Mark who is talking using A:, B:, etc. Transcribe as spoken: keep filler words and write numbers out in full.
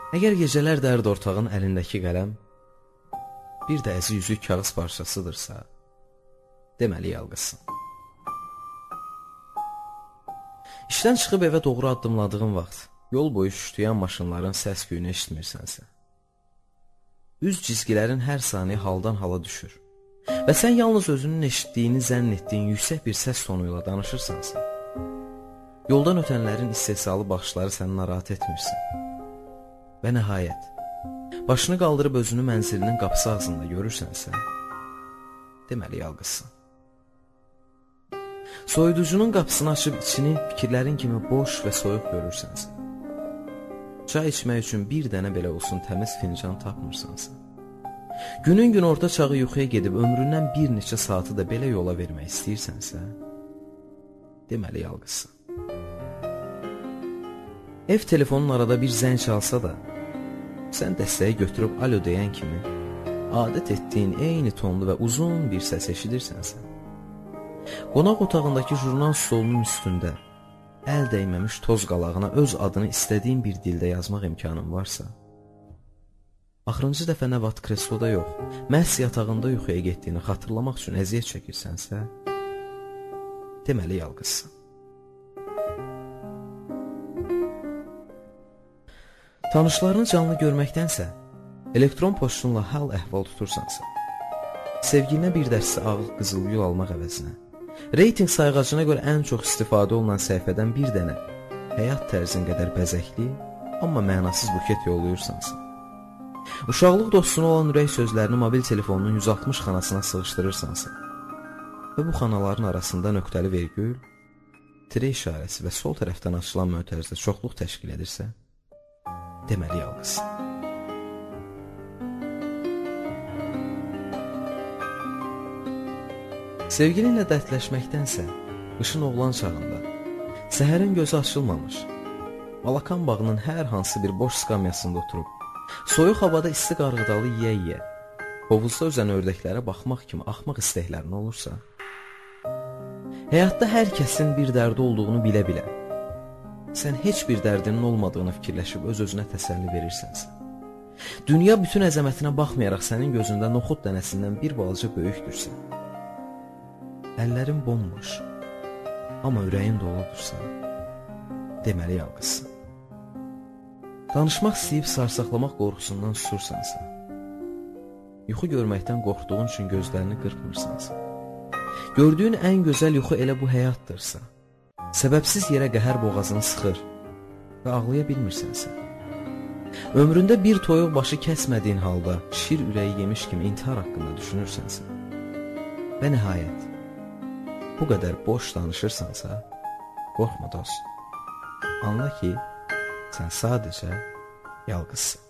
A: Əgər gecələr dərd ortağın əlindəki qələm bir də əzi yüzük kağız parçasıdırsa, deməli yalqızsın. İşdən çıxıb evə doğru addımladığın vaxt, yol boyu şüştüyən maşınların səs güyünü eşitmirsənsə, üz cizgilərin hər saniyə haldan hala düşür və sən yalnız özünün eşitdiyini zənn etdiyin yüksək bir səs tonuyla danışırsansa, yoldan ötənlərin istehsalı baxışları səni narahat etmirsin və nəhayət, başını qaldırıb özünü mənzilinin qapısı ağzında görürsənsə, deməli yalqızsın. Soyuducunun qapısını açıb içini fikirlərin kimi boş və soyuq görürsənsə, çay içmək üçün bir dənə belə olsun təmiz fincan tapmırsansa, günün gün orta çağı yuxuya gedib ömründən bir neçə saatı da belə yola vermək istəyirsənsə, deməli yalqızsın. Ev telefonun arada bir zəng çalsa da, sən dəstəyi götürüb alo deyən kimi, adət etdiyin eyni tonlu və uzun bir səs eşidirsənsə, qonaq otağındakı jurnal stolunun üstündə, əl dəyməmiş toz qalağına öz adını istədiyin bir dildə yazmaq imkanın varsa, axırıncı dəfə nə vaxt kresloda yox, məhz yatağında yuxuya getdiyini xatırlamaq üçün əziyyət çəkirsənsə, deməli yalqızsın. Tanışlarını canlı görməkdənsə, elektron poçtunla hal əhval tutursansa, sevgilinə bir dəstə ağıl qızıl gül almaq əvəzinə, reyting sayğacına görə ən çox istifadə olunan səhifədən bir dənə həyat tərzin qədər bəzəkli, amma mənasız buket yollayırsansa, uşaqlıq dostuna olan ürək sözlərini mobil telefonunun yüz altmış xanasına sığışdırırsansa və bu xanaların arasında nöqtəli vergül, tire işarəsi və sol tərəfdən açılan mötərizdə çoxluq təşkil edirsə, deməli yalqızsın. Sevgilinlə dərdləşməkdənsə, qışın oğlan çağında, səhərin gözü açılmamış, Malakan bağının hər hansı bir boş skamyasında oturub, soyuq havada isti qarğıdalı yiyə-yiyə, hovuzda üzən ördəklərə baxmaq kimi axmaq istəklərin olursa, həyatda hər kəsin bir dərdi olduğunu bilə-bilə, sən heç bir dərdinin olmadığını fikirləşib öz-özünə təsəlli verirsənsə, dünya bütün əzəmətinə baxmayaraq sənin gözündə noxud dənəsindən bir balaca böyükdürsə, əllərin bomboş, amma ürəyin doludursa, deməli yalqızsın. Danışmaq istəyib sarsaqlamaq qorxusundan susursansa, yuxu görməkdən qorxduğun üçün gözlərini qırpmırsansa, gördüyün ən gözəl yuxu elə bu həyatdırsa, səbəbsiz yerə qəhər boğazını sıxır və ağlaya bilmirsənsə, ömründə bir toyuq başı kəsmədiyin halda şir ürəyi yemiş kimi intihar haqqında düşünürsənsə və nəhayət, bu qədər boş danışırsansa, qorxma dost, anla ki, sən sadəcə yalqızsın.